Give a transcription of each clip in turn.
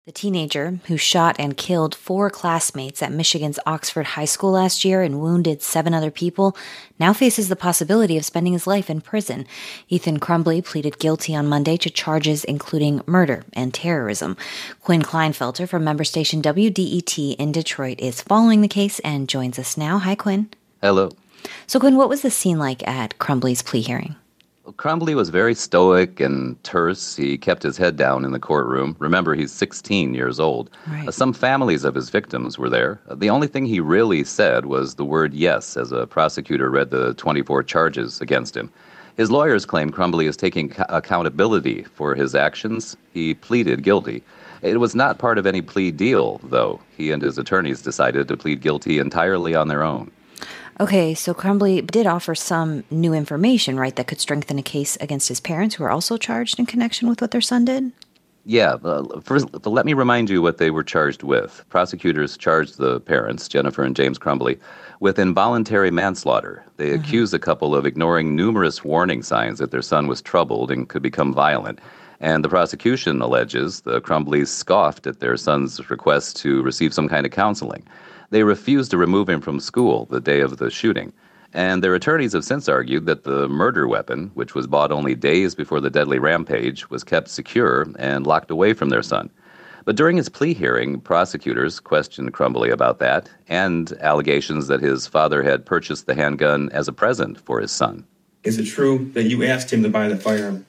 The teenager who shot and killed 4 classmates at Michigan's Oxford High School last year and wounded 7 other people now faces the possibility of spending his life in prison. Ethan Crumbley pleaded guilty on Monday to charges including murder and terrorism. Quinn Kleinfelter from member station WDET in Detroit is following the case and joins us now. Hi, Quinn. Hello. So, Quinn, what was the scene like at Crumbley's plea hearing? Crumbley was very stoic and terse. He kept his head down in the courtroom. Remember, he's 16 years old. Right. Some families of his victims were there. The only thing he really said was the word yes as a prosecutor read the 24 charges against him. His lawyers claim Crumbley is taking accountability for his actions. He pleaded guilty. It was not part of any plea deal, though. He and his attorneys decided to plead guilty entirely on their own. Okay, so Crumbley did offer some new information, right, that could strengthen a case against his parents, who are also charged in connection with what their son did? Yeah, first, let me remind you what they were charged with. Prosecutors charged the parents, Jennifer and James Crumbley, with involuntary manslaughter. They accused the couple of ignoring numerous warning signs that their son was troubled and could become violent. And the prosecution alleges the Crumbleys scoffed at their son's request to receive some kind of counseling. They refused to remove him from school the day of the shooting. And their attorneys have since argued that the murder weapon, which was bought only days before the deadly rampage, was kept secure and locked away from their son. But during his plea hearing, prosecutors questioned Crumbley about that and allegations that his father had purchased the handgun as a present for his son. Is it true that you asked him to buy the firearm?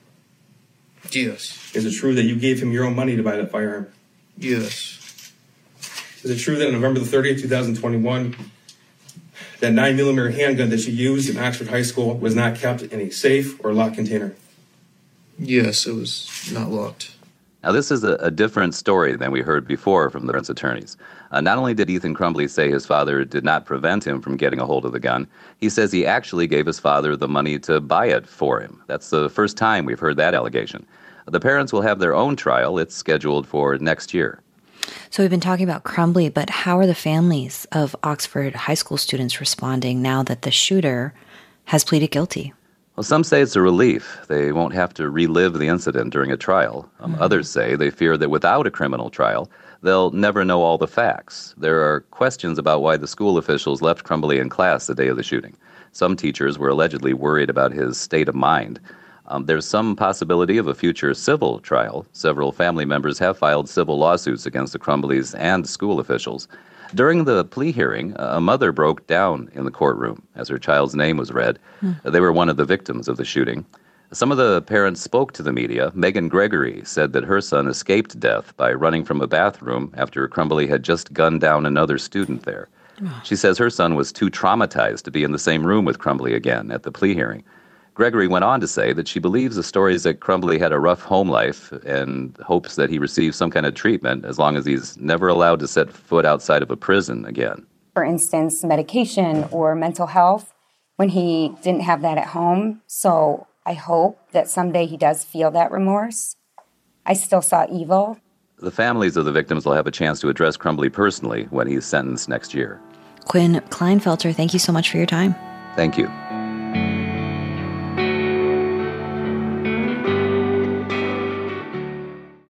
Yes. Is it true that you gave him your own money to buy the firearm? Yes. Is it true that on November the 30th, 2021, that 9mm handgun that you used in Oxford High School was not kept in a safe or locked container? Yes, it was not locked. Now, this is a different story than we heard before from the defense attorneys. Not only did Ethan Crumbley say his father did not prevent him from getting a hold of the gun, he says he actually gave his father the money to buy it for him. That's the first time we've heard that allegation. The parents will have their own trial. It's scheduled for next year. So we've been talking about Crumbley, but how are the families of Oxford High School students responding now that the shooter has pleaded guilty? Well, some say it's a relief. They won't have to relive the incident during a trial. Others say they fear that without a criminal trial, they'll never know all the facts. There are questions about why the school officials left Crumbley in class the day of the shooting. Some teachers were allegedly worried about his state of mind. There's some possibility of a future civil trial. Several family members have filed civil lawsuits against the Crumbleys and school officials. During the plea hearing, a mother broke down in the courtroom as her child's name was read. They were one of the victims of the shooting. Some of the parents spoke to the media. Megan Gregory said that her son escaped death by running from a bathroom after Crumbley had just gunned down another student there. She says her son was too traumatized to be in the same room with Crumbley again at the plea hearing. Gregory went on to say that she believes the stories that Crumbley had a rough home life and hopes that he receives some kind of treatment as long as he's never allowed to set foot outside of a prison again. For instance, medication or mental health, when he didn't have that at home. So I hope that someday he does feel that remorse. I still saw evil. The families of the victims will have a chance to address Crumbley personally when he's sentenced next year. Quinn Kleinfelter, thank you so much for your time. Thank you.